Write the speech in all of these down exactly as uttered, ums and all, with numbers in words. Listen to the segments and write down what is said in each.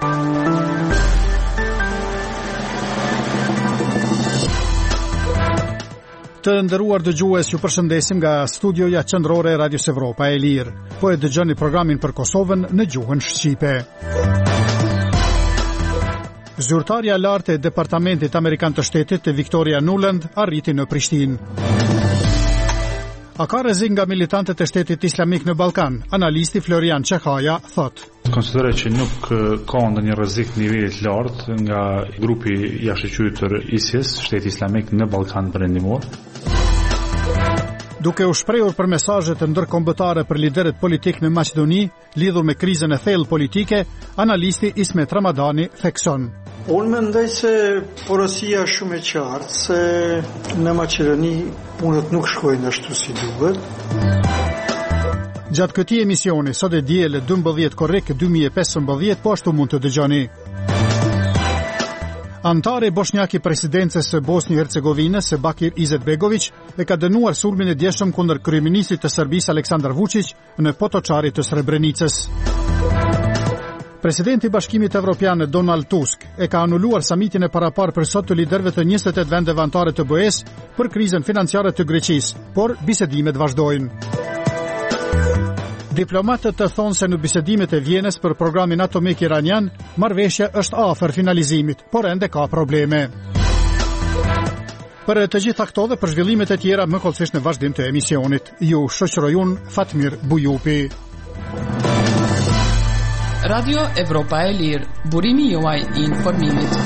Të nderuar dëgjues, ju përshëndesim nga studioja qendrore e Radios Evropa e Lirë. Po e dëgjoni programin për Kosovën në gjuhën shqipe. Zyrtarja e lartë e Departamentit Amerikan të Shtetit, Victoria Nuland, arriti në Prishtinë. A ka rrezik nga militantët e Shtetit Islamik në Ballkan? Analisti Florian Çehaja thot. Konsideroj që nuk ka ndonjë rrezik nivelit lartë nga grupi jashtëqytetër I S I S, Shteti Islamik në Ballkan Perëndimor. Duke u shprehur për mesazhe të ndërkombëtare për liderët politik në Maqedoni, lidhur me krizën e thellë politike, analisti Ismet Ramadani thekson. Unë mendoj se porosia shumë e qartë se në Maqedoni punët nuk shkojnë ashtu si duhet. Gjatë këtij emisioni, sot e diel dymbëdhjetë korrik dy mijë e pesëmbëdhjetë, po ashtu mund të dëgjoni. Antari bosnjak I presidencës së Bosnjë-Hercegovinës, Bakir Izetbegović, e ka dënuar sulmin e djeshëm kundër kryeministrit të Serbisë Aleksandar Vučić në Potočari të Srebrenicës. Presidenti I Bashkimit Evropian Donald Tusk e ka anuluar samitin e paraparë për sot të liderëve të njëzet e tetë vendeve anëtare të B E-s për krizën financiare të Greqisë, por bisedimet vazhdojnë. Diplomatët të thonë se në bisedimet e Vjenës për programin atomik iranian, marrëveshja është afër finalizimit, por ende ka probleme. Për të gjitha këto dhe për zhvillimet e tjera më kollësisht në vazhdim të emisionit. Ju shoqëroj unë Fatmir Bujupi. Radio Evropa e Lirë, burimi juaj I informimit.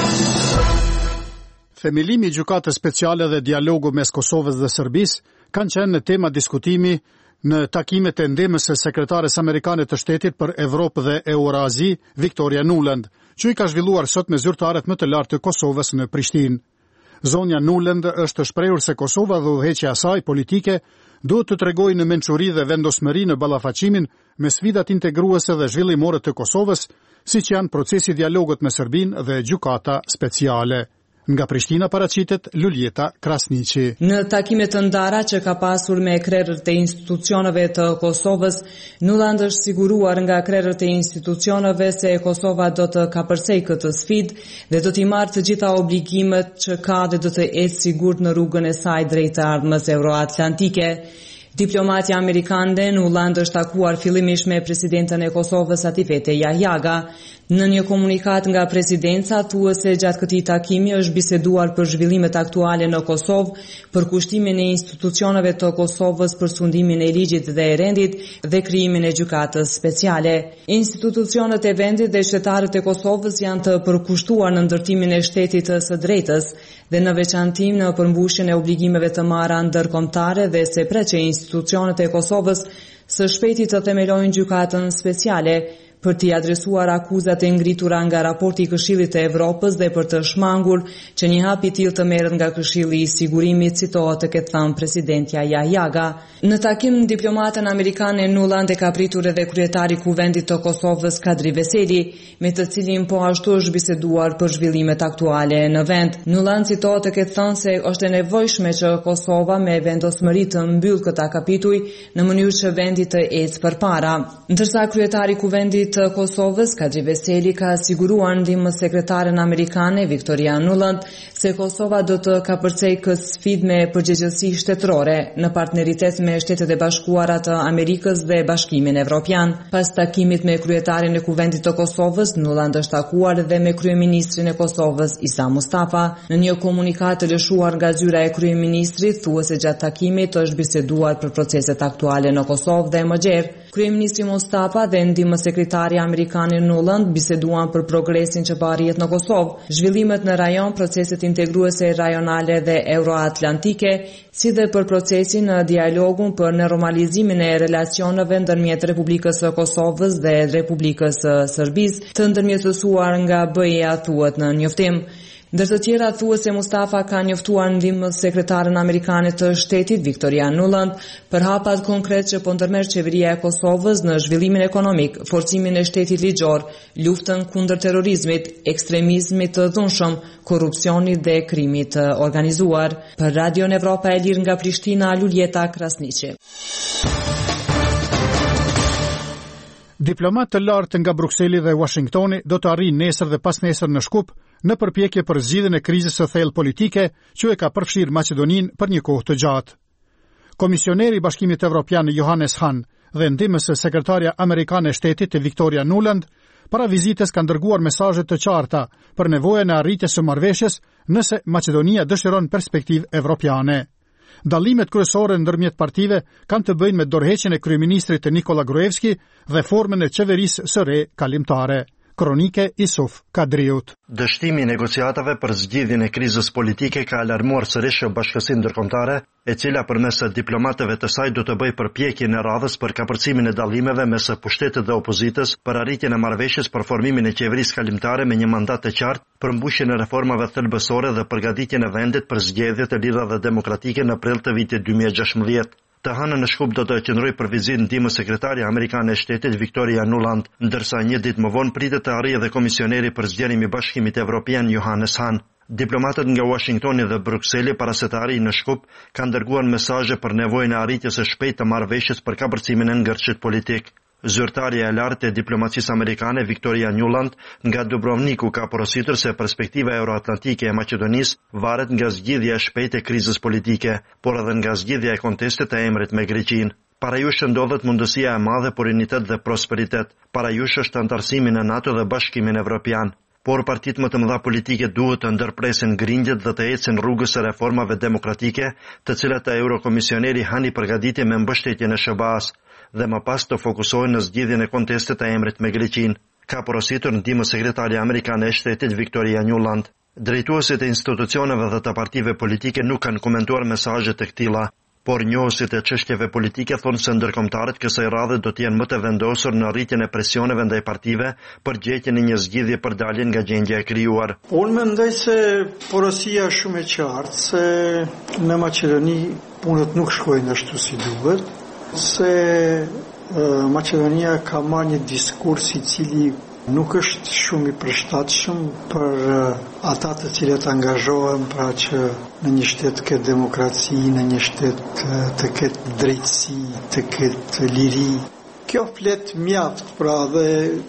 Themelimi I gjykatës speciale dhe dialogu mes Kosovës dhe Serbisë kanë qenë në tema diskutimi në takimet e ndemës së sekretares amerikane të shtetit për Evropë dhe Eurazi, Victoria Nuland, që I ka zhvilluar sot me zyrtarët më të lartë të Kosovës në Prishtinë. Zonja Nuland është shprehur se Kosova dhe udhëheqja e saj politike duhet të tregojë në mençuri dhe vendosmëri në ballafaqimin me sfidat integruese dhe zhvillimore të Kosovës, siç janë procesi I dialogut me Serbinë dhe gjykata speciale. Nga Prishtina paraqitet Luljeta Krasniqi. Në takimet të ndara që ka pasur me krerët e institucioneve të Kosovës, Nuland është siguruar nga krerët e institucioneve se Kosova do të kapërcej këtë sfidë dhe do t'i marrë të gjitha obligimet që ka dhe do të ecë sigurt në rrugën e saj drejt të ardhmës euroatlantike. Diplomatja amerikane Nuland është takuar fillimisht me presidentën e Kosovës Atifete Jahjaga. Në një komunikat nga presidenca thuhet se gjatë këtij takimi është biseduar për zhvillimet aktuale në Kosovë, për kushtimin e institucioneve të Kosovës për sundimin e ligjit dhe e rendit dhe krijimin e gjykatës speciale. Institucionet e vendit dhe qytetarët e Kosovës janë të përkushtuar në ndërtimin e shtetit së drejtës dhe në veçantim në përmbushjen e obligimeve të marra ndërkombëtare dhe se pret që institucionet e Kosovës së shpejti të themelojnë gjykatën speciale për t'i adresuar akuzat e ngritura nga raporti I Këshillit të Evropës dhe për të shmangur që një hap I tillë të merret nga Këshilli I Sigurimit, citohet të ketë thënë presidentja Jahjaga. Në takim diplomatën amerikane Nuland e ka pritur edhe kryetari I Kuvendit të Kosovës Kadri Veseli, me të cilin po ashtu është biseduar për zhvillimet aktuale në vend. Nuland citohet të ketë thënë se është e nevojshme që Kosova me vendosmëri të mbyll këtë kapitull në mënyrë që vendi të ecë përpara. Ndërsa kryetari I Kuvendit të Kosovës, Kadri Veseli, ka siguruar ndihmës sekretaren amerikane Victoria Nuland se Kosova do të kapërcej këtë sfidë me përgjegjësi shtetërore në partneritet me Shtetet e Bashkuara të Amerikës dhe Bashkimin Evropian. Pas takimit me kryetarin e Kuvendit të Kosovës, Nuland është takuar dhe me kryeministrin e Kosovës Isa Mustafa. Në një komunikat të lëshuar nga zyra e kryeministrit, thuhet se gjatë takimit është biseduar për proceset aktuale në Kosovë dhe më gjerë. Kryeministri Mustafa dhe ndihmës sekretari amerikane Nuland biseduan për progresin që bëhet në Kosovë, zhvillimet në rajon, proceset integruese rajonale dhe euroatlantike, si dhe për procesin në dialogun për normalizimin e relacioneve ndërmjet Republikës së Kosovës dhe Republikës së Serbisë, të ndërmjetësuar nga B E-ja, thuhet në njoftim. Ndër të tjera thuhet se Mustafa ka njoftuar ndihmës sekretaren amerikane të shtetit Victoria Nuland për hapat konkret që po ndërmerr qeveria e Kosovës në zhvillimin ekonomik, forcimin e shtetit ligjor, luftën kundër terrorizmit, ekstremizmit të dhunshëm, korrupsionit dhe krimit të organizuar. Për Radio Evropa e Lirë nga Prishtina, Luljeta Krasniqi. Diplomat të lartë nga Brukseli dhe Washingtoni do të arrijnë nesër dhe pas nesër në Shkup në përpjekje për zgjidhjen e krizës së thellë politike që e ka përfshirë Maqedoninë për një kohë të gjatë. Komisioneri i Bashkimit Evropian Johannes Hahn dhe ndihmës së sekretarja amerikane e shtetit Victoria Nuland para vizitës kanë dërguar mesazhe të qarta për nevojën e arritjes së marrëveshjes nëse Maqedonia dëshiron perspektivë evropiane. Dallimet kryesore ndërmjet partive kanë të bëjnë me dorëheqjen e kryeministrit Nikola Gruevski dhe formën e qeverisë së re kalimtare. Kronike Isuf Kadriut. Dështimi i negociatave për zgjidhjen e krizës politike ka alarmuar sërish Bashkësinë Ndërkombëtare, e cila përmes diplomatëve të saj do të bëjë përpjekjen e radhës për kapërcimin e dallimeve mes pushtetit dhe opozitës, për arritjen e marrëveshjes për formimin e qeverisë kalimtare me një mandat të qartë, për mbushjen e reformave thelbësore dhe përgatitjen e vendit për zgjedhje të lira dhe demokratike në prill të vitit dy mijë e gjashtëmbëdhjetë. Të hënën në Shkup do të qëndroj për vizitë ndihmës sekretare amerikane e shtetit Victoria Nuland, ndërsa një ditë më vonë pritet të arrijë edhe komisioneri për zgjedhjen e Bashkimit Evropian Johannes Hahn. Diplomatët nga Washingtoni dhe Brukseli para se të arrijnë në Shkup kanë dërguar mesazhe për nevojën e arritjes së shpejtë të marrëveshjes për kapërcimin e ngërçit politik. Zyrtarja e lartë e diplomacisë amerikane Victoria Nuland nga Dubrovniku ka porositur se perspektiva euroatlantike e Maqedonisë varet nga zgjidhja e shpejtë e krizës politike, por edhe nga zgjidhja e kontestit të emrit me Greqinë. Parajush ndodhet mundësia e madhe për unitet dhe prosperitet. Parajush është antarësimi në NATO dhe Bashkimin Evropian. Por partitë më të mëdha politike duhet të ndërpresin grindjet dhe të ecin rrugës së reformave demokratike, të cilat Eurokomisioneri hani përgatitje me mbështetjen e S B A-s dhe më pas të fokusohen në zgjidhjen e kontestit të emrit me Greqinë, ka porositur ndihmës sekretarja amerikane e shtetit Victoria Nuland. Drejtuesit e institucioneve dhe të partive politike nuk kanë komentuar mesazhe të këtilla, por njohësit e çështjeve politike thonë se ndërkombëtarët kësaj radhe do të jenë më të vendosur në rritjen e presioneve ndaj partive për gjetjen e një zgjidhje për daljen nga gjendja e krijuar. Unë mendoj se porosia është shumë e qartë se në Maqedoni punët nuk shkojnë ashtu si duhet, se uh, Maqedonia ka marrë një diskurs i cili nuk është shumë i përshtatshëm për uh, ata të cilët angazhohen pra që në një shtet këtë demokraci, në një shtet uh, të ketë drejtësi, të ketë liri. Kjo flet mjaft pra dhe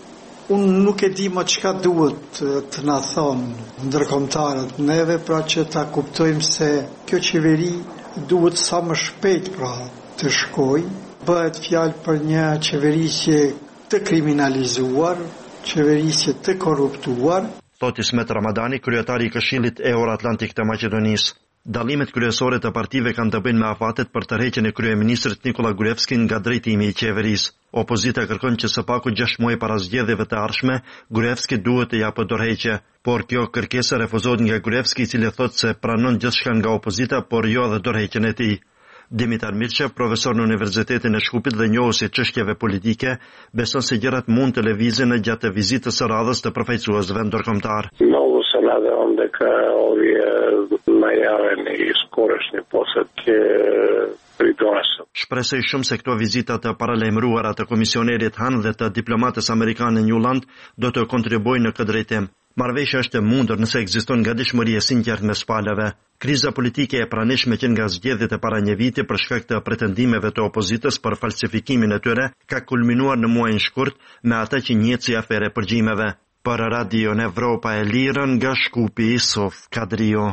unë nuk e di më çka duhet uh, të na thonë ndërkombëtarët neve pra që ta kuptojmë se kjo qeveri duhet sa më shpejt pra të shkoj, bëhet fjalë për një qeverisje të kriminalizuar, qeverisje të korruptuar. Thot Ismet Ramadani, kryetari i Këshillit Euroatlantik të Maqedonisë. Dallimet kryesore të partive kanë të bëjnë me afatet për tërheqjen e kryeministrit Nikola Gruevski nga drejtimi i qeverisë. Opozita kërkon që së paku gjashtë muaj para zgjedhjeve të ardhshme, Gruevski duhet të japë dorëheqje, por kjo kërkesë refuzohet nga Gruevski, i cili thotë se pranon gjithçka nga opozita, por jo edhe dorëheqjen e tij. Dimitar Mirçev, profesor në Universitetin e Shkupit dhe njohës i çështjeve politike, beson se gjërat mund të lëvizin gjatë vizitës së radhës të përfaqësuesve ndërkombëtar. Mnogo se nadam дека ovие najaveni i skorašnji posjet će pridonese. Shpresoj shumë se këto vizita të paralajmëruara të komisionerit Hahn dhe të diplomatës amerikane Nuland do të kontribuojnë në këtë drejtim. Marrëveshja është e mundur nëse ekziston gatishmëri e sinqertë mes palëve. Kriza politike e pranishme që nga zgjedhjet e para një viti për shkak të pretendimeve të opozitës për falsifikimin e tyre ka kulminuar në muajin shkurt me atë që njihet si afere përgjimeve. Për Radio Evropa e Lirë nga Shkupi, Isuf Kadrio.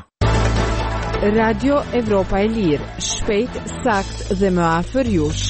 Radio Evropa e Lirë, shpejt, sakt dhe më afër jush.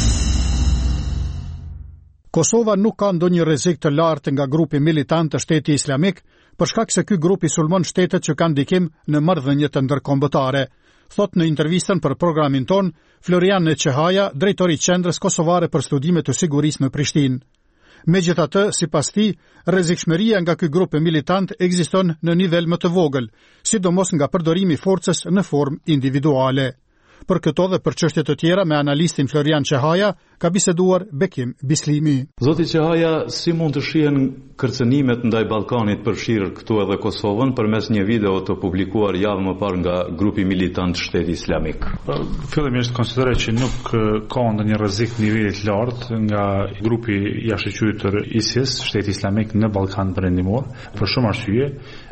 Kosova nuk ka ndonjë rrezik të lartë nga grupi militant të Shteti Islamik, për shkak se ky grup i sulmon shtetet që kanë ndikim në marrëdhëniet ndërkombëtare, thot në intervistën për programin ton Florian Neçehaja, drejtori i Qendrës Kosovare për Studime të Sigurisë në Prishtinë. Megjithatë, sipas tij, rrezikshmëria nga ky grup militant ekziston në nivel më të vogël, sidomos nga përdorimi i forcës në formë individuale. Për këto dhe për çështje të tjera me analistin Florian Çehaja ka biseduar Bekim Bislimi. Zoti Çehaja, si mund të shihen kërcënimet ndaj Ballkanit përfshirë këtu edhe Kosovën përmes një video të publikuar javë më parë nga grupi militant Shteti Islamik? Fillimisht konsideroj që nuk ka ndonjë rrezik niveli të lartë nga grupi jashtëqytetër ISIS, Shteti Islamik në Ballkan Perëndimor, për shumë arsye.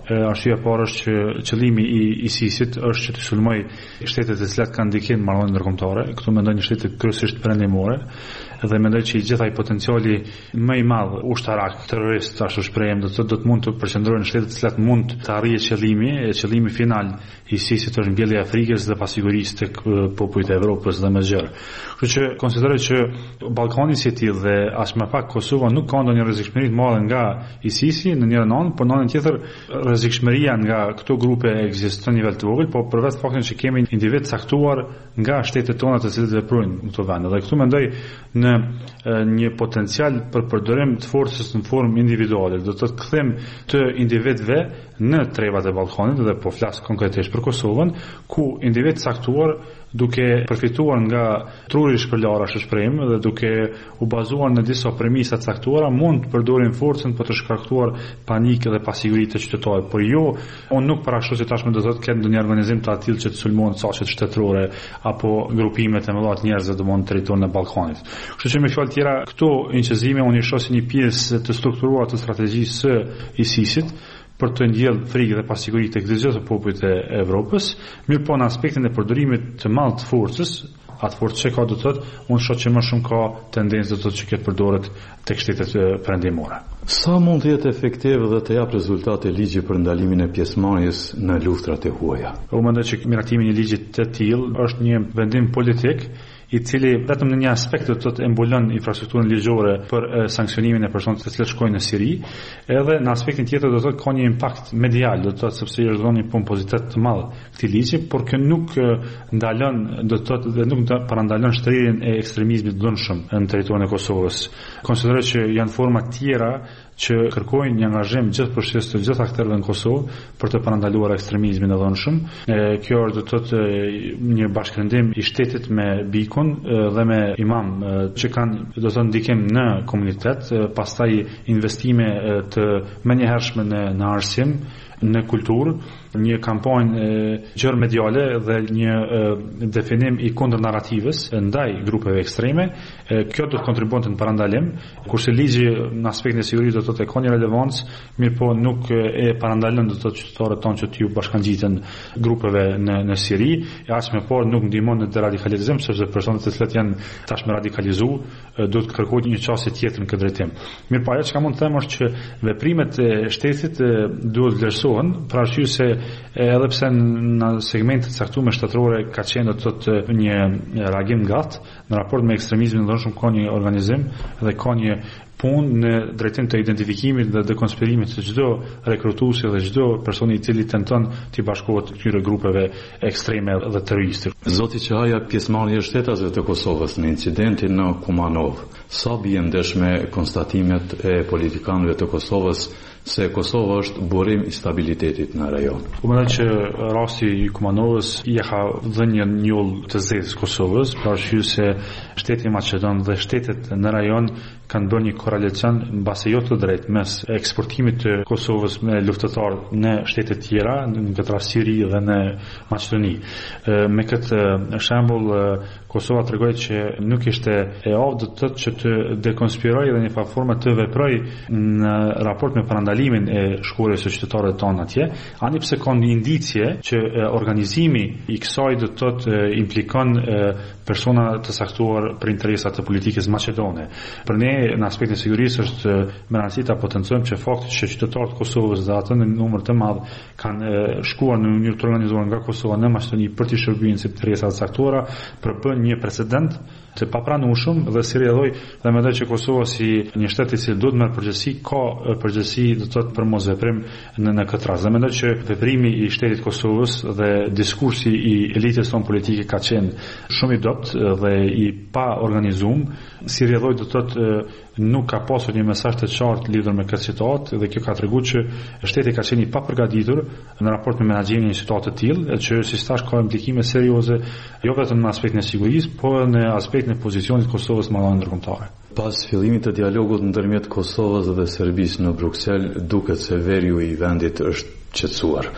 Arsyeja e parë është që qëllimi i ISIS-it është që të sulmoj shtetet e cilat kanë ndikim marrëdhënie ndërkombëtare. Këtu mendoj një shtete kryesisht perëndimore dhe mendoj që i gjithaj potenciali më i madh ushtarak terrorist ashtu shprehem do të do të mund të përqendrohen në shtete të cilat mund të arrijë qëllimi, e qëllimi final i ISIS-it është mbjellja e Afrikës dhe pasigurisë tek popujt e Evropës dhe më zgjer. Kështu që konsideroj që Ballkani si i tillë dhe as më pak Kosova nuk ka ndonjë rrezikshmëri të madhe nga ISIS-i në njërin anë, por në anën tjetër rrezikshmëria nga këto grupe ekziston në nivel të vogël, por përveç faktit që kemi individ caktuar nga shtetet tona të cilët veprojnë në këto vende. Dhe këtu mendoj në një potencial për përdorim të forcës në formë individuale, do të kthejm të individëve në trevat e Ballkanit dhe po flas konkretisht për Kosovën, ku individ caktuar duke përfituar nga truri shpërlar ashtu shprehim dhe duke u bazuar në disa premisa të caktuara mund të përdorin forcën për të shkaktuar panikë dhe pasiguri të qytetarëve, por jo unë nuk parashoj se tashmë do të thotë kanë ndonjë organizim të atill që të sulmojnë saqet shtetërore apo grupimet e mëdha të njerëzve të mund territorin e Ballkanit. Kështu që me fjalë tjera këto inqizime unë i shoh si një pjesë të strukturuar të strategjisë së ISIS-it për të ndjellë frikë dhe pasiguri tek të gjithë popujt e Evropës, mirë po në aspektin e përdorimit të madh të forcës, atë forcë që ka do të thotë, unë shoh që më shumë ka tendencë do të thotë që këtë përdoret tek shtetet perëndimore. Sa mund të jetë efektiv dhe të jap rezultate ligji për ndalimin e pjesëmarrjes në luftrat e huaja? Unë mendoj që miratimi i një ligji të tillë është një vendim politik i cili vetëm në një aspekt do të mbulon infrastrukturën ligjore për e, sanksionimin e personave të cilët shkojnë në Siri, edhe në aspektin tjetër do të thotë ka një impakt medial, do të thotë sepse është dhënë një pompozitet të madh këtij ligji, por që nuk e, ndalon, do të thotë dhe nuk parandalon shtrirjen e ekstremizmit të dhunshëm në territorin e Kosovës. Konsideroj që janë forma tjera që kërkojnë një angazhim gjithëpërfshirës të gjithë aktorëve në Kosovë për të parandaluar ekstremizmin e dhunshëm. Kjo është do të thotë një bashkërendim i shtetit me bikun dhe me imam që kanë do të thotë ndikim në komunitet, pastaj investime të menjëhershme në, në arsim, në kulturë, një kampanjë gjërë mediale dhe një e, definim i kundër narrativës ndaj grupeve ekstreme. E, kjo do të kontribuonte në parandalim, kurse ligji në aspektin e sigurisë do të thotë ka një relevancë, mirë po nuk e parandalon do të thotë qytetarët tonë që t'ju bashkangjiten grupeve në në Siri, e as më por nuk ndihmon në deradikalizim, sepse personat të cilët janë tashmë radikalizuar do të kërkojnë një çështje tjetër në këtë drejtim. Mirë po ajo që mund të them është që veprimet e shtetit duhet vlerësohen, për arsye se edhe pse në segmentet caktuar shtetërore ka qenë do të thotë një reagim gat në raport me ekstremizmin, ndoshta ka një organizim dhe ka një punë në drejtim të identifikimit dhe dekonspirimit të çdo rekrutuesi dhe çdo personi i cili tenton të bashkohet këtyre grupeve ekstreme dhe terroriste. Zoti Çaja, pjesëmarrja e shtetasve të Kosovës në incidentin në Kumanov, sa bie ndesh me konstatimet e politikanëve të Kosovës se Kosova është burim i stabilitetit në rajon? U mendoj që rasti i Kumanovës i ka dhënë një njoll të zezë Kosovës, për arsye se shteti Maqedon dhe shtetet në rajon kanë bërë një korrelacion mbase jo të drejtë mes eksportimit të Kosovës me luftëtarë në shtete tjera, në këtë rast Siri dhe në Maqedoni. Me këtë shembull Kosova tregoi që nuk ishte e aftë do të thotë që të dekonspirojë dhe në një formë të veprojë në raport me parandalimin e shkuarjes së qytetarëve tonë atje, ani pse ka një indicie që organizimi i kësaj do të thotë implikon persona të saktuar për interesat të politikës maqedone. Për ne në aspektin e sigurisë është me rëndësi ta potencojmë që fakti që qytetarët e Kosovës dhe ata në numër të madh kanë shkuar në mënyrë të organizuar nga Kosova në Maqedoni për të shërbyer si interesa të caktuara, përbën një precedent të papranueshëm dhe si rrjedhoi dhe mendoj që Kosova si një shtet i cili duhet merr përgjegjësi ka përgjegjësi do të thotë për mosveprim në në këtë rast. Dhe mendoj që veprimi i shtetit Kosovës dhe diskursi i elitës tonë politike ka qenë shumë i dopt dhe i pa organizuar, si rrjedhoi do të thotë nuk ka pasur një mesazh të qartë lidhur me këtë situatë dhe kjo ka treguar që shteti ka qenë i papërgatitur në raport me menaxhimin e një situate të tillë, që si thash ka implikime serioze jo vetëm në aspektin e sigurisë, por në aspektin e pozicionit të Kosovës në ndërkombëtare. Pas fillimit të dialogut ndërmjet Kosovës dhe Serbisë në Bruksel, duket se veriu i vendit është qetësuar.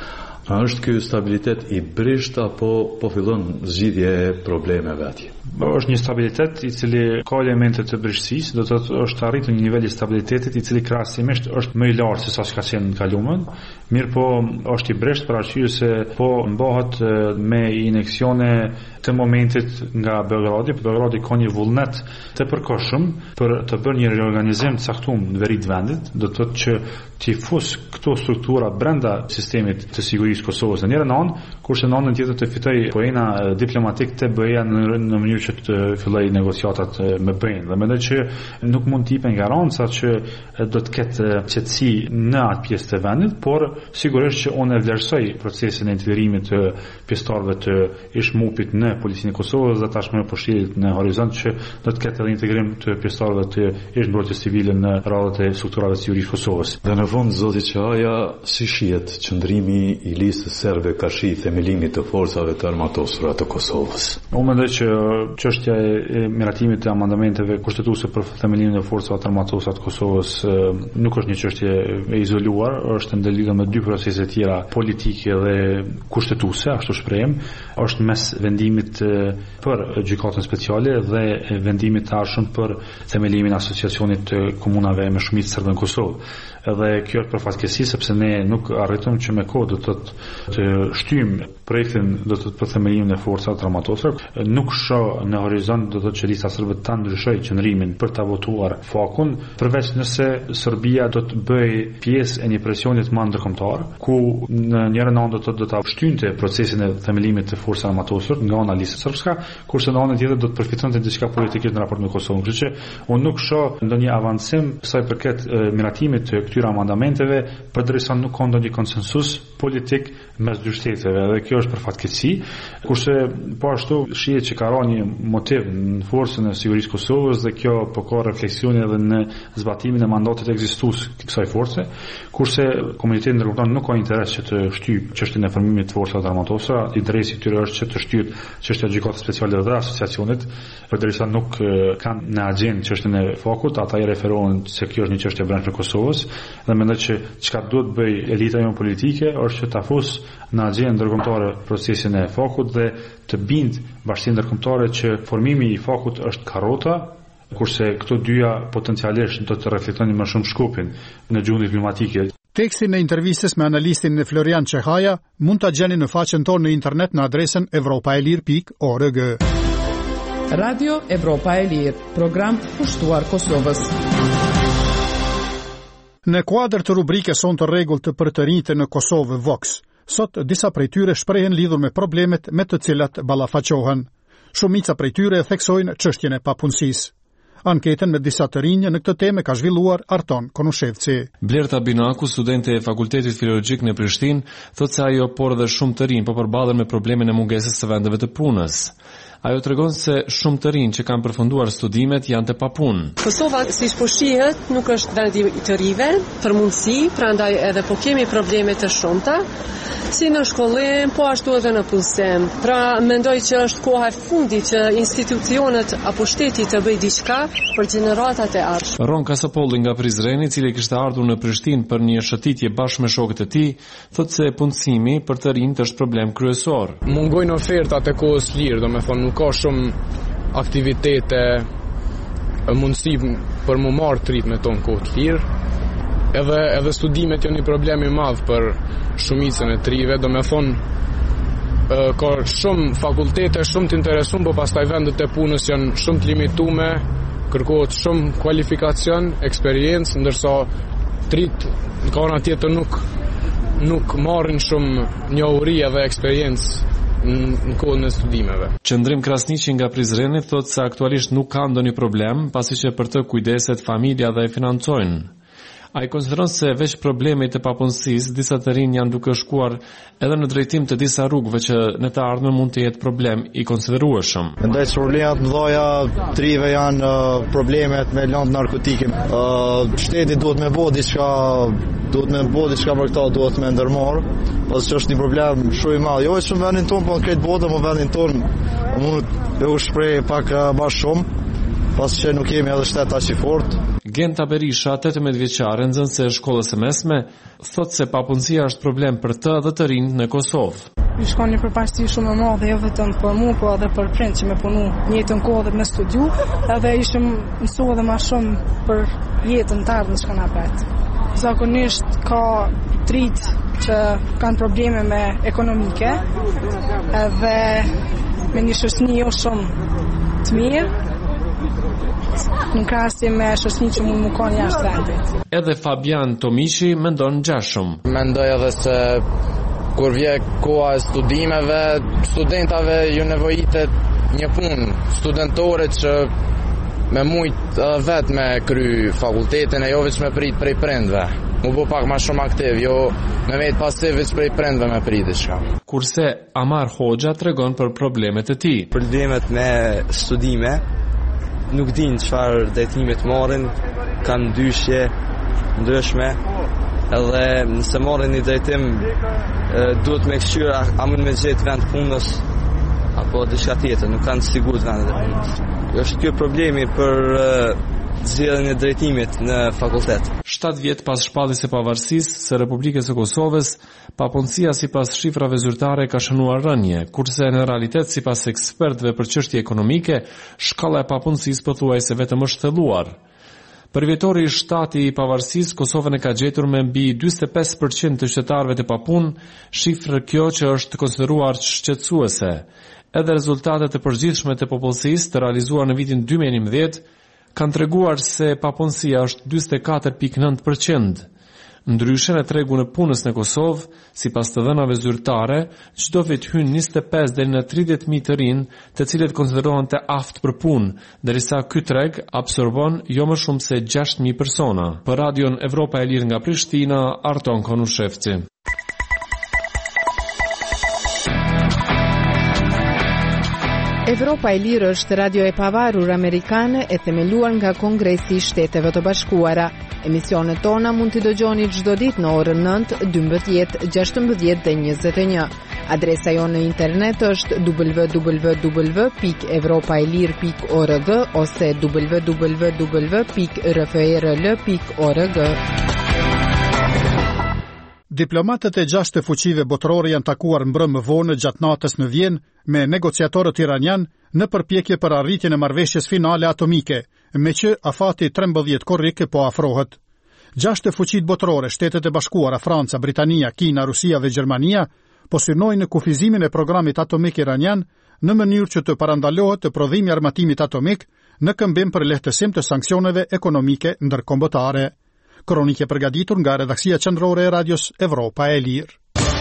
A është ky stabilitet i brisht apo po fillon zgjidhje e problemeve atje? Është një stabilitet i cili ka elemente të brishtësisë, do të thotë është arritur një nivel i stabilitetit i cili krahasimisht është më i lartë se sa ka qenë në kaluamën, mirë po është i brisht për arsye se po mbahet me ineksione të momentit nga Beogradi. Beogradi ka një vullnet të përkohshëm për të bërë një reorganizim të caktuar në veri të vendit, do të thotë që të fus këto struktura brenda sistemit të sigurisë Kosovës në njërin anë, kurse në anën tjetër të fitoj pojena diplomatik të B E-ja në, në mënyrë që të filloj negociatat me B E-n. Dhe mendoj që nuk mund të jepen garanca që do të ketë qetësi në atë pjesë të vendit, por sigurisht që unë e vlerësoj procesin e integrimit të pjesëtarëve të ish mupit në Policinë e Kosovës dhe tashmë po shihet në horizont që do të ketë edhe integrim të pjesëtarëve të ish mbrojtjes civile në radhët e strukturave të sigurisë Kosovës. Dhe në fund zoti Çaja, si shihet qëndrimi i listës serbe ka shi themelimit të forcave të armatosura të Kosovës? Unë mendoj që çështja e miratimit të amendamenteve kushtetuese për themelimin e forcave të armatosura të Kosovës nuk është një çështje e izoluar, është ndërlidhur me dy procese të tjera politike dhe kushtetuese, ashtu shprehem, është mes vendimit për gjykatën speciale dhe vendimit të arshëm për themelimin e asociacionit të komunave me shumicë serbe në Kosovë. Edhe kjo është për fatkeqësi sepse ne nuk arritëm që me kohë do të të shtyjmë projektin do të për themelimin e forcave të armatosura. Nuk shoh në horizont do të thotë që lista serbe ta ndryshojë qëndrimin për ta votuar fakun, përveç nëse Serbia do të bëjë pjesë e një presioni të madh ndërkombëtar, ku në njërin anë do të do ta shtynte procesin e themelimit të forcave armatosura nga ana lista srpska, kurse në anën tjetër do të përfitonte diçka politikisht në raport me Kosovën. Kështu që unë nuk shoh ndonjë avancim sa i përket miratimit të këtyre amendamenteve, përderisa nuk ka ndonjë konsensus politik mes dy shteteve, dhe kjo është për fatkeqësi, kurse po ashtu shihet që ka rënë një motiv në forcën e sigurisë Kosovës dhe kjo po ka refleksione edhe në zbatimin e mandatit ekzistues të kësaj force, kurse komuniteti ndërkombëtar nuk ka interes që të shtyjë çështjen e formimit të forcave armatosura, interesi i tyre është që të shtyhet çështja e gjykatës speciale dhe asociacionit, përderisa nuk kanë në agjendë çështjen e fakut, ata i referohen se kjo është një çështje brenda e Kosovës, dhe mendoj që çka duhet bëj elita jonë politike është që ta fus në agjendën ndërkombëtare procesin e fakut dhe të bind Bashkinë Ndërkombëtare që formimi i fakut është karrota, kurse këto dyja potencialisht do të reflektojnë më shumë shkopin në gjuhën diplomatike. Tekstin e intervistës me analistin Florian Çehaja mund ta gjeni në faqen tonë në internet në adresën evropaelir pikë org. Radio Evropa e Lirë, program pushtuar Kosovës. Në kuadër të rubrikës son të rregullt të për të rinjtë në Kosovë Vox, sot disa prej tyre shprehen lidhur me problemet me të cilat ballafaqohen. Shumica prej tyre theksojnë çështjen e papunësisë. Anketën me disa të rinj në këtë temë ka zhvilluar Arton Konushevci. Blerta Binaku, studente e Fakultetit Filologjik në Prishtinë, thotë se ajo por dhe shumë të rinj po përballen me problemin e mungesës së vendeve të punës. Ajo tregon se shumë të rinj që kanë përfunduar studimet janë të papunë. Kosova, siç po shihet, nuk është vend i të rive, për mundësi, prandaj edhe po kemi probleme të shumta, si në shkollim, po ashtu edhe në punësim. Pra mendoj që është koha e fundit që institucionet apo shteti të bëjë diçka për gjeneratat e ardhshme. Ronka Sapolli nga Prizreni, i cili kishte ardhur në Prishtinë për një shëtitje bashkë me shokët e tij, thotë se punësimi për të rinjt është problem kryesor. Mungojnë ofertat e kohës lirë, domethënë ka shumë aktivitete, mundësi për mu marrë të ritme tonë kohë të lirë, edhe, edhe studimet janë një problem i madh për shumicën e të rive, do me thonë ka shumë fakultete, shumë të interesuar, por pastaj vendet e punës janë shumë të limitume, kërkohet shumë kualifikacion, eksperiencë, ndërsa të ritë në ka ana tjetër nuk, nuk marrin shumë njohuri dhe eksperiencë në kohën e studimeve. Qëndrim Krasniqi nga Prizreni thotë se aktualisht nuk ka ndonjë problem, pasi që për të kujdeset familja dhe e financojnë. Ai konsideron se veç problemet e papunësisë, disa të rinj janë duke shkuar edhe në drejtim të disa rrugëve që në të ardhmen mund të jetë problem i konsiderueshëm. Mendoj se problemet më dhoja të rive janë uh, problemet me lëndë narkotike. Uh, shteti duhet me bëjë diçka, duhet me bëjë diçka për këta, duhet me ndërmarr, pasi është një problem shumë i madh. Jo vetëm vendin tonë, por këtë botë, por vendin tonë mund të u shpreh pak uh, më shumë. pas që nuk jemi edhe shtet aq i fortë. Genta Berisha, tetëmbëdhjetë vjeçare, nxënëse e shkollës së mesme, thotë se papunësia është problem për të dhe të rinjt në Kosovë. Ju shkon një përparësi shumë e madhe, jo vetëm për mua, por edhe për prind që me punu një jetën kohë dhe me studiu, edhe ishim mësu edhe ma shumë për jetën të ardhmë që kanë apet. Zakonisht ka trit që kanë probleme me ekonomike, edhe me një shoqëni jo shumë të mirë, në krahasim me shoqëni që mund më kanë jashtë vendit. Edhe Fabian Tomishi mendon gjashëm. Mendoj edhe se kur vje koha e studimeve, studentave ju nevojitet një punë studentore që me mujt vetë me kry fakultetin e jo veç me prit prej prindve. Mu bo pak ma shumë aktiv, jo me vetë pasiv veç prej prindve me prit diçka. Kurse Amar Hoxha tregon për problemet e tij. Problemet me studime, nuk din çfarë drejtime të marrin, kanë dyshje ndryshme, edhe nëse marrin një drejtim duhet me këshyr a, a mund me gjetë vend punës apo diçka tjetër, nuk kanë sigurt vendet e punës. Është ky problemi për zgjedhjen e drejtimit në fakultet. shtatë vjet pas shpalljes së pavarësisë së Republikës së Kosovës, papunësia sipas shifrave zyrtare ka shënuar rënje, kurse në realitet sipas ekspertëve për çështje ekonomike, shkalla e papunësisë pothuajse vetëm është thelluar. Për vjetori i shtati i pavarësisë, Kosovën e ka gjetur me mbi njëzet e pesë përqind të qytetarëve të papunë, shifrë kjo që është konsideruar shqetësuese. Edhe rezultatet e përgjithshme të popullsisë të realizuar në vitin dy mijë e njëmbëdhjetë kanë treguar se papunësia është njëzet e katër pikë nëntë përqind. Ndryshe në tregun e punës në Kosovë, sipas të dhënave zyrtare, çdo vit hyn njëzet e pesë deri në tridhjetë mijë të rinj, të cilët konsiderohen të aftë për punë, derisa ky treg absorbon jo më shumë se gjashtë mijë persona. Për Radion Evropa e Lirë nga Prishtina, Arton Konushevci. Evropa e Lirë është radio e pavarur amerikane e themeluar nga Kongresi i Shteteve të Bashkuara. Emisionet tona mund t'i dëgjoni çdo ditë në orën nëntë, dymbëdhjetë, gjashtëmbëdhjetë dhe njëzet e një. Adresa jonë në internet është w w w pikë evropaelir pikë org ose w w w pikë r f e r l pikë org. Diplomatët e gjashtë fuqive botërore janë takuar mbrëmë vonë gjatë natës në Vjenë me negociatorët iranian në përpjekje për arritjen e marrëveshjes finale atomike, me që afati trembëdhjetë korrik po afrohet. Gjashtë fuqitë botërore, Shtetet e Bashkuara, Franca, Britania, Kina, Rusia dhe Gjermania po synojnë kufizimin e programit atomik iranian në mënyrë që të parandalohet të prodhimi i armatimit atomik në këmbim për lehtësim të sanksioneve ekonomike ndërkombëtare. Kronike përgatitur nga redaksia qendrore e Radios Evropa e Lirë.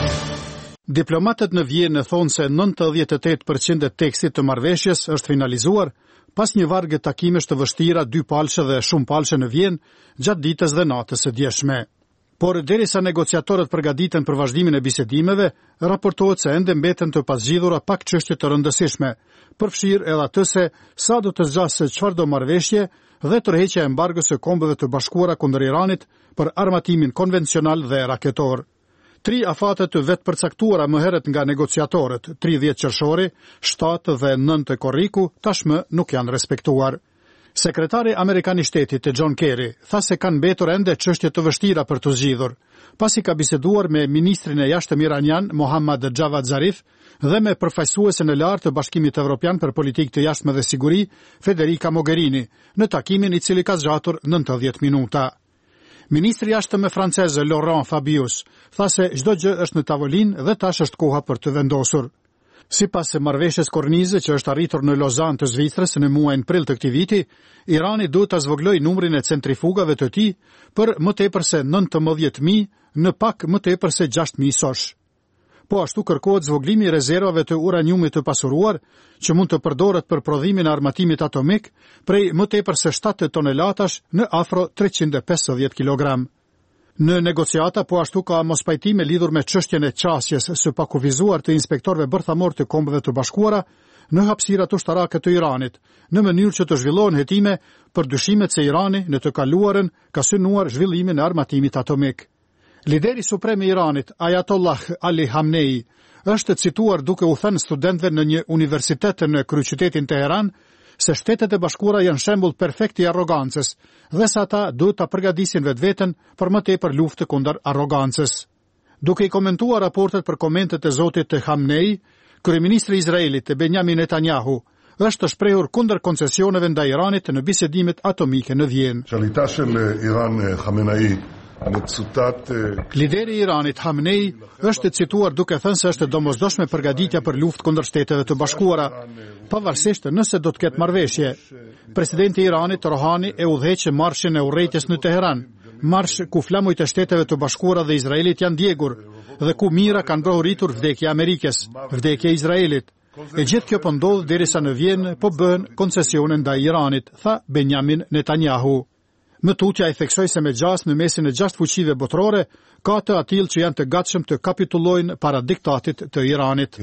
Diplomatët në Vjenë thonë se nëntëdhjetë e tetë përqind e tekstit të marrëveshjes është finalizuar pas një vargë takimesh të vështira dy palshe dhe shumë palshe në Vjenë gjatë ditës dhe natës së djeshme. Por derisa negociatorët përgatiten për vazhdimin e bisedimeve, raportohet se ende mbeten të pasgjidhura pak çështje të rëndësishme, përfshirë edhe atë se sa do të zgjasë çfarëdo marrëveshje dhe tërheqja e embargos së Kombeve të Bashkuara kundër Iranit për armatimin konvencional dhe raketor. Tri afate të vetë përcaktuara më herët nga negociatorët, tridhjetë qershori, shtatë dhe nëntë korriku, tashmë nuk janë respektuar. Sekretari Amerikan i Shtetit John Kerry tha se kanë mbetur ende çështje të vështira për të zgjidhur, pasi ka biseduar me ministrin e jashtëm iranian Mohammad Javad Zarif dhe me përfaqësuesen e lartë të Bashkimit Evropian për politikë të jashtme dhe siguri, Federica Mogherini, në takimin i cili ka zgjatur nëntëdhjetë minuta. Ministri i jashtëm francez Laurent Fabius tha se çdo gjë është në tavolinë dhe tash është koha për të vendosur. Sipas së marrëveshjes kornize që është arritur në Lozan të Zvicrës në muajin prill të këtij viti, Irani duhet ta zvogëlojë numrin e centrifugave të tij për më tepër se nëntëmbëdhjetë mijë në pak më tepër se gjashtë mijë sosh. Po ashtu kërkohet zvogëlimi i rezervave të uraniumit të pasuruar, që mund të përdoret për prodhimin e armatimit atomik, prej më tepër se shtatë tonelatash në afro treqind e pesëdhjetë kilogram. Në negociata po ashtu ka mospajtime lidhur me çështjen e qasjes së pakufizuar të inspektorëve bërthamor të Kombeve të Bashkuara në hapësirat ushtarake të Iranit, në mënyrë që të zhvillohen hetime për dyshimet se Irani në të kaluarën ka synuar zhvillimin e armatimit atomik. Lideri suprem i Iranit, Ayatollah Ali Khamenei, është cituar duke u thënë studentëve në një universitet në kryeqytetin Teheran se Shtetet e Bashkuara janë shembull perfekt i arrogancës dhe se ata duhet ta përgatisin vetveten për më tepër luftë kundër arrogancës. Duke i komentuar raportet për komentet e zotit Hamnei, kryeministri i Izraelit Benjamin Netanyahu është shprehur kundër koncesioneve ndaj Iranit në bisedimet atomike në Vjenë. שליטה של איראן חמינאי Lideri i Iranit Hamnei është cituar duke thënë se është domosdoshme përgatitja për luftë kundër Shteteve të Bashkuara, pavarësisht nëse do të ketë marrëveshje. Presidenti i Iranit Rohani e udhëheq marshin e urrejtjes në Teheran, marsh ku flamujt e Shteteve të Bashkuara dhe Izraelit janë djegur dhe ku mira kanë brohuritur vdekja e Amerikës, vdekja e Izraelit. E gjithë kjo po ndodh derisa në Vjenë po bën koncesione ndaj Iranit, tha Benjamin Netanyahu. Më tutja i theksoi se me gjas në mesin e gjashtë fuqive botërore ka të atill që janë të gatshëm të kapitullojnë para diktatit të Iranit.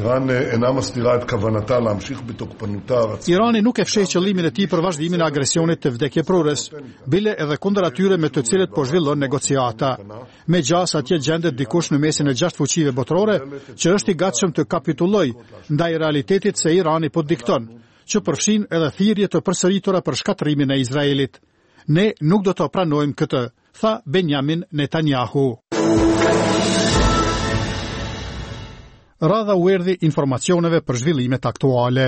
Irani nuk e fsheh qëllimin e tij për vazhdimin e agresionit të vdekjeprurës, bile edhe kundër atyre me të cilët po zhvillon negociata. Me gjas atje gjendet dikush në mesin e gjashtë fuqive botërore që është i gatshëm të kapitullojë ndaj realitetit se Irani po dikton, që përfshin edhe thirrje të përsëritura për shkatrimin e Izraelit. Ne nuk do të pranojmë këtë, tha Benjamin Netanyahu. Radha u erdhi informacioneve për zhvillimet aktuale.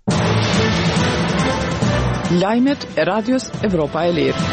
Lajmet e Radios Evropa e Lirë.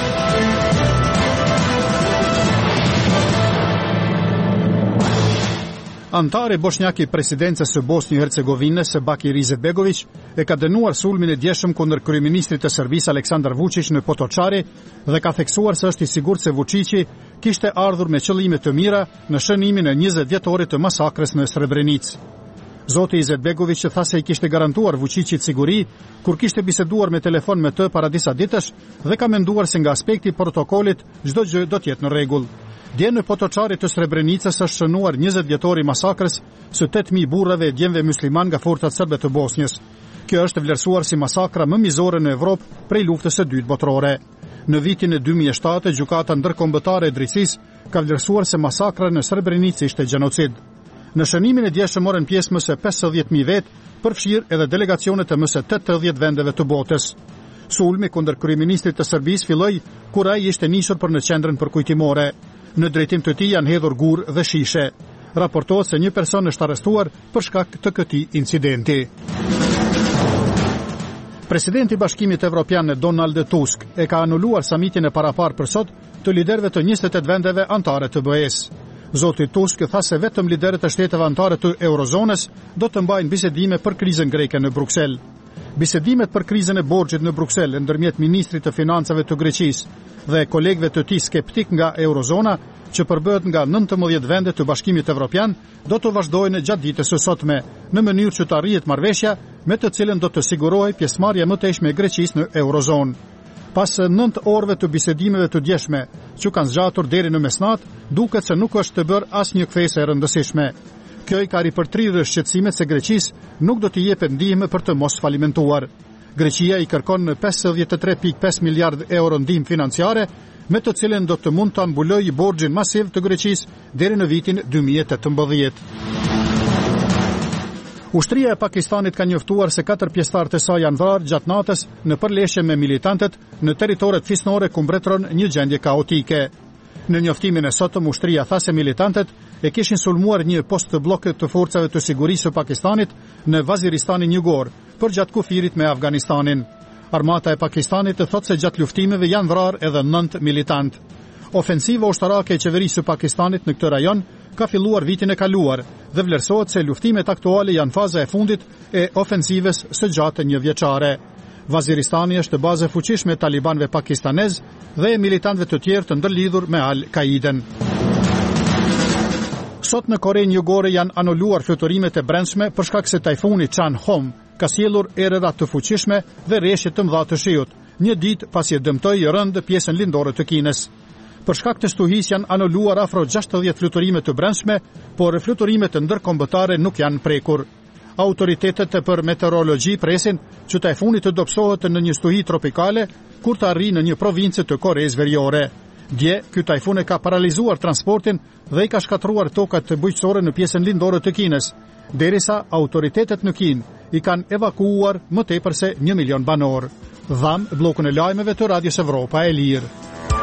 Antari bosnjak i presidencës së Bosnjë Hercegovinës Bakir Izetbegović e ka dënuar sulmin e djeshëm kundër kryeministrit të Serbisë Aleksandar Vučić në Potočari dhe ka theksuar se është i sigurt se Vučići kishte ardhur me qëllime të mira në shënimin e njëzet vjetorit të masakrës në Srebrenicë. Zoti Izetbegović tha se i kishte garantuar Vučićit siguri kur kishte biseduar me telefon me të para disa ditësh dhe ka menduar se nga aspekti i protokollit çdo gjë do të jetë në rregull. Dje në Potočari të Srebrenicës është shënuar njëzet vjetori masakrës së tetë mijë burrave e djemve musliman nga forcat serbe të Bosnjës. Kjo është vlerësuar si masakra më mizore në Evropë prej luftës së dytë botërore. Në vitin e dy mijë e shtatë, gjykata ndërkombëtare e drejtësisë ka vlerësuar se masakra në Srebrenicë ishte gjenocid. Në shënimin e djeshëm morën pjesë më së pesëdhjetë mijë vetë, përfshirë edhe delegacione të më së tetëdhjetë vendeve të botës. Sulmi kundër kryeministrit të Serbisë filloi kur ai ishte nisur për në qendrën përkujtimore. Në drejtim të tij janë hedhur gur dhe shishe. Raportohet se një person është arrestuar për shkak të këtij incidenti. Presidenti i Bashkimit Evropian Donald Tusk e ka anuluar samitin e parapar për sot të liderëve të njëzet e tetë vendeve anëtare të B E-s. Zoti Tusk tha se vetëm liderët e shteteve anëtare të Eurozonës do të mbajnë bisedime për krizën greke në Bruksel. Bisedimet për krizën e borxhit në Bruksel ndërmjet ministrit të financave të Greqisë dhe kolegëve të tij skeptik nga Eurozona, që përbëhet nga nëntëmbëdhjetë vende të Bashkimit Evropian, do të vazhdojnë gjatë ditës së sotme, në mënyrë që të arrihet marrëveshja me të cilën do të sigurohej pjesëmarrja më tejshme e Greqisë në Eurozonë. Pas nëntë orëve të bisedimeve të djeshme, që kanë zgjatur deri në mesnatë, duket se nuk është të bërë asnjë kthesë e rëndësishme. Kjo i ka ripërtrirë shqetësimet se Greqisë nuk do t'i jepet ndihmë për të mos falimentuar. Greqia i kërkon në pesëdhjetë e tre pikë pesë miliardë euro ndihmë financiare, me të cilën do të mund të mbulojë borxhin masiv të Greqisë deri në vitin dy mijë e tetëmbëdhjetë. Ushtria e Pakistanit ka njoftuar se katër pjesëtarë të saj janë vrarë gjatë natës në përleshje me militantët në territoret fisnore ku mbretëron një gjendje kaotike. Në njoftimin e sotëm, ushtria tha se militantët e kishin sulmuar një post të bllokut të forcave të sigurisë së Pakistanit në Vaziristanin Jugor, përgjatë kufirit me Afganistanin. Armata e Pakistanit të thotë se gjatë luftimeve janë vrarë edhe nëntë militant. Ofensiva ushtarake e qeverisë së Pakistanit në këtë rajon ka filluar vitin e kaluar dhe vlerësohet se luftimet aktuale janë faza e fundit e ofensivës së gjatë një vjeçare. Vaziristani është bazë e fuqishme e talibanëve pakistanez dhe e militantëve të tjerë të ndërlidhur me Al-Qaiden. Sot në Korenë Jugore janë anuluar fluturime e brendshme për shkak se tajfuni Chan-Hom ka sjellur erëra të fuqishme dhe rreshje të mëdha të shiut, një ditë pasi e dëmtoi rënd pjesën lindore të Kinës. Për shkak të shtuhisë janë anuluar afro gjashtëdhjetë fluturime të brendshme, por fluturimet ndërkombëtare nuk janë prekur. Autoritetet për meteorologji presin që tajfuni të dobësohet në një stuhi tropikale kur të arrijë në një provincë të Koreas Veriore. Dje, ky tajfun e ka paralizuar transportin dhe i ka shkatruar tokat bujqësore në pjesën lindore të Kinës, derisa autoritetet në Kinë i kanë evakuuar më tepër se një milion banor. Dham bllokun e lajmeve të Radios Evropa e Lirë.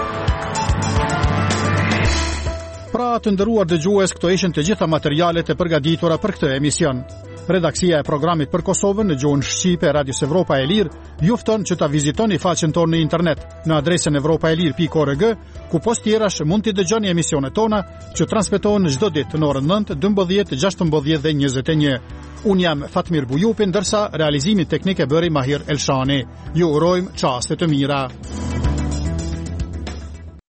Pra të nderuar dëgjues, këto ishin të gjitha materialet e përgatitura për këtë emision. Redaksia e programit për Kosovën në gjuhën shqipe Radios Evropa e Lirë ju fton që ta vizitoni faqen tonë në internet në adresën evropaelir pikë org, ku post tjerash mund t'i dëgjoni emisionet tona që transmetohen çdo ditë në orën nëntë, dymbëdhjetë, gjashtëmbëdhjetë dhe njëzet e një. Unë jam Fatmir Bujupi, ndërsa realizimin teknik e bëri Mahir Elshani. Ju urojmë çaste të mira.